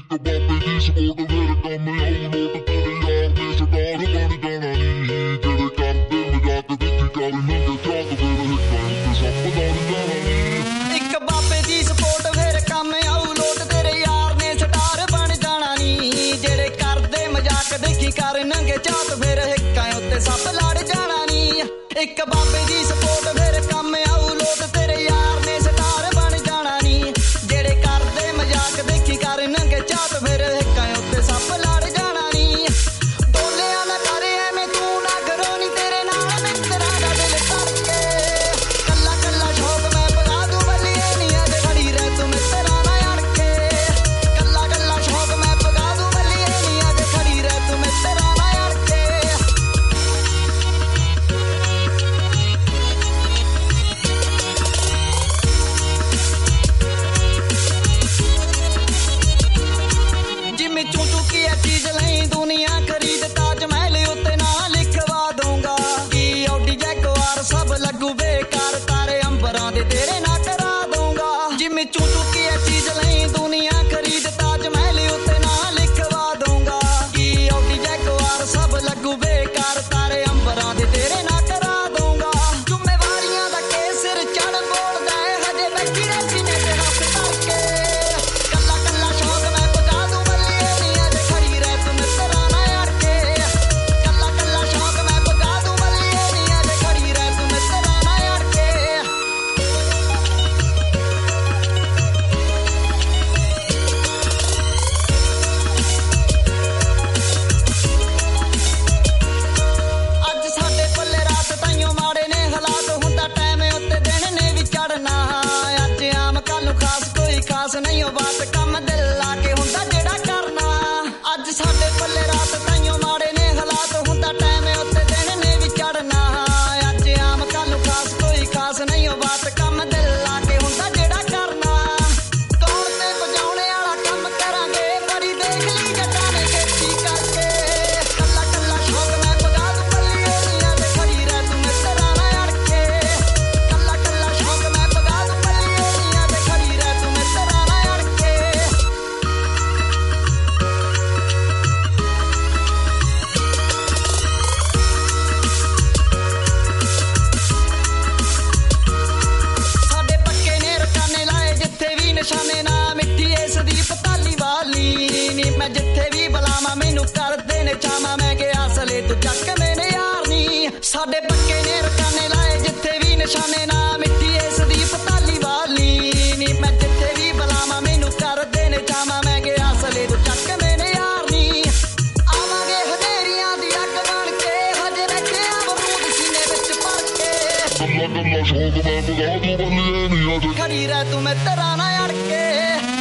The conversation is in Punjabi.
ਇੱਕ ਬਾਬੇ ਦੀ ਸਪੋਰਟ ਫਿਰ ਕੰਮ ਆਊ ਲੋਟ ਤੇਰੇ ਯਾਰ ਨੇ ਸਟਾਰ ਬਣ ਜਾਣਾ ਨੀ ਜਿਹੜੇ ਕਰਦੇ ਮਜ਼ਾਕ ਦੇਖੀ ਕਰਨਗੇ ਝਾਤ ਫਿਰ ਹਿੱਕਾਂ ਉੱਤੇ ਸੱਪ ਲੜ ਜਾਣਾ ਨੀ ਬੋਲਿਆ ਨਾ ਕਰ ਐਵੇਂ ਤੂੰ ਨਾ ਕਰੋ ਨੀ ਤੇਰੇ ਨਾਲ ਮਿੱਤਰਾਂ ਦਾ ਦਿਲ ਕਰਕੇ ਕੱਲਾ ਕੱਲਾ ਸ਼ੌਕ ਮੈਂ ਪਗਾ ਦੂੰ ਬੱਲੀਏ ਨੀ ਅਜੇ ਖੜੀ ਰਹਿ ਤੂੰ ਮਿੱਤਰਾਂ ਨਾਲ ਅੜ ਕੇ ਕੱਲਾ ਕੱਲਾ ਸ਼ੌਕ ਮੈਂ ਪਗਾ ਦੂੰ ਬੱਲੀਏ ਨੀ ਅਜੇ ਖੜੀ ਰਹਿ ਤੂੰ ਮਿੱਤਰਾਂ ਨਾਲ ਅੜ ਕੇ चीज नहीं दुनिया खरीद ताजमहल उत्ते ना लिखवा दूंगा कि ऑडी जैगुआर सब लगू बेकार तारे अंबरां दे तेरे ना करा दूंगा जिम्मी चू चुकी है चीज नहीं दुनिया खरीद ताजमहल उत्ते ना लिखवा दूंगा कि ऑडी जैगुआर सब लगू बेकार तारे अंबरां दे तेरे ना करा दूंगा जिम्मेवारियां दा के सिर चढ़ बोलदा है हजे बैठी रहती ने ते हथ करके कल्ला कल्ला शौक मैं पगा दूं बल्लिए नी अजे खड़ी रह तू मित्तरां नाल अड़ के कल्ला कल्ला शौक मैं पगा दूं बल्लिए नी अजे खड़ी रह तू मित्तरां नाल अड़ के ਅੱਜ ਸਾਡੇ ਪੱਲੇ ਰਾਤ ਤਾਈਓ ਮਾੜੇ ਨੇ ਹਾਲਾਤ ਹੁੰਦਾ ਟਾਈਮ ਉੱਤੇ ਦਿਨ ਨੇ ਵੀ ਚੜਨਾ ਅੱਜ ਆਮ ਕੱਲ ਨੂੰ ਖਾਸ ਕੋਈ ਖਾਸ ਨਹੀਂ ਉਹ ਬਾਤ ਕੰਮ ਦਿਲ ਲਾ ਕੇ ਹੁੰਦਾ ਜਿਹੜਾ ਕਰਨਾ ਅੱਜ ਸਾਡੇ ਪੱਲੇ ਰਾਤ ਤਾਈਓ ਮਾੜੇ ਨੇ ਹਾਲਾਤ ਹੁੰਦਾ ਟਾਈਮ ਉੱਤੇ ਦਿਨ ਨੇ ਵੀ ਚੜਨਾ ਅੱਜ ਆਮ ਕੱਲ ਨੂੰ ਖਾਸ ਕੋਈ ਖਾਸ ਨਹੀਂ ਉਹ ਬਾਤ ਕੰਮ ਦਿਲ ਲਾ ਕੇ ਹੁੰਦਾ ਜਿਹੜਾ ਕਰਨਾ ਕੌਣ ਤੇ ਵਜਾਉਣੇ ਵਾਲਾ ਕੰਮ ਕਰਾਂਗੇ ਬੜੀ ਦੇਖ ਲਈ ਜੱਟਾਂ ਨੇ ਖੇਤੀ ਕਰਕੇ ਕੱਲਾ ਕੱਲਾ ਸ਼ੌਕ ਮੈਂ ਪਗਾ ਦੂੰ ਬੱਲੀਏ ਨੀ ਅਜੇ ਖੜੀ ਰਹਿ ਤੂੰ ਮਿੱਤਰਾਂ ਨਾਲ ਅੜ ਕੇ ਕੱਲਾ ਕੱਲਾ ਸ਼ੌਕ ਮੈਂ ਪਗਾ ਦੂੰ ਬੱਲੀਏ ਨੀ ਅਜੇ ਖੜੀ ਰਹਿ ਤੂੰ ਮਿੱਤਰਾਂ ਨਾਲ ਅੜ ਕੇ ਸਾਡੇ ਪੱਕੇ ਨੇ ਰਕਾਨੇ ਲਾਏ ਜਿੱਥੇ ਵੀ ਨਿਸ਼ਾਨੇ ਨਾ ਮਿੱਠੀ ਇਸ ਦੀ ਪਤਾਲੀ ਵਾਲੀ ਨੀ ਮੈਂ ਜਿੱਥੇ ਵੀ ਬੁਲਾਵਾਂ ਮੈਨੂੰ ਕਰਦੇ ਨੇ ਚਾਵਾਂ ਮੈਂ ਗਿਆ ਸਲੇ ਤੂੰ ਚੱਕ ਮੈਨੇ ਯਾਰ ਨੀ ਸਾਡੇ ਪੱਕੇ ਨੇ ਰਕਾਨੇ ਲਾਏ ਜਿੱਥੇ ਵੀ ਨਿਸ਼ਾਨੇ ਨਾ ਮਿੱਠੀ ਇਸ ਦੀ ਪਤਾਲੀ ਵਾਲੀ ਨੀ ਮੈਂ ਜਿੱਥੇ ਵੀ ਬੁਲਾਵਾਂ ਮੈਨੂੰ ਕਰਦੇ ਨੇ ਚਾਵਾਂ ਮੈਂ ਗਿਆ ਸਲੇ ਤੂੰ ਚੱਕ ਮੈਨੇ ਯਾਰ ਨੀ ਆਵਾਂਗੇ ਹਨੇਰੀਆਂ ਦੀ ਅੱਗ ਬਣ ਕੇ ਹਜੇ ਬੈਠੇ ਆ ਬਰੂਦ ਸੀਨੇ ਵਿੱਚ ਭਰ ਕੇ ਕੱਲਾ ਕੱਲਾ ਸ਼ੌਕ ਮੈਂ ਪਗਾ ਦੂੰ ਬੱਲੀਏ ਨੀ ਅਜੇ ਖੜੀ ਰਹਿ ਤੂੰ ਮਿੱਤਰਾਂ ਨਾਲ ਅੜ ਕੇ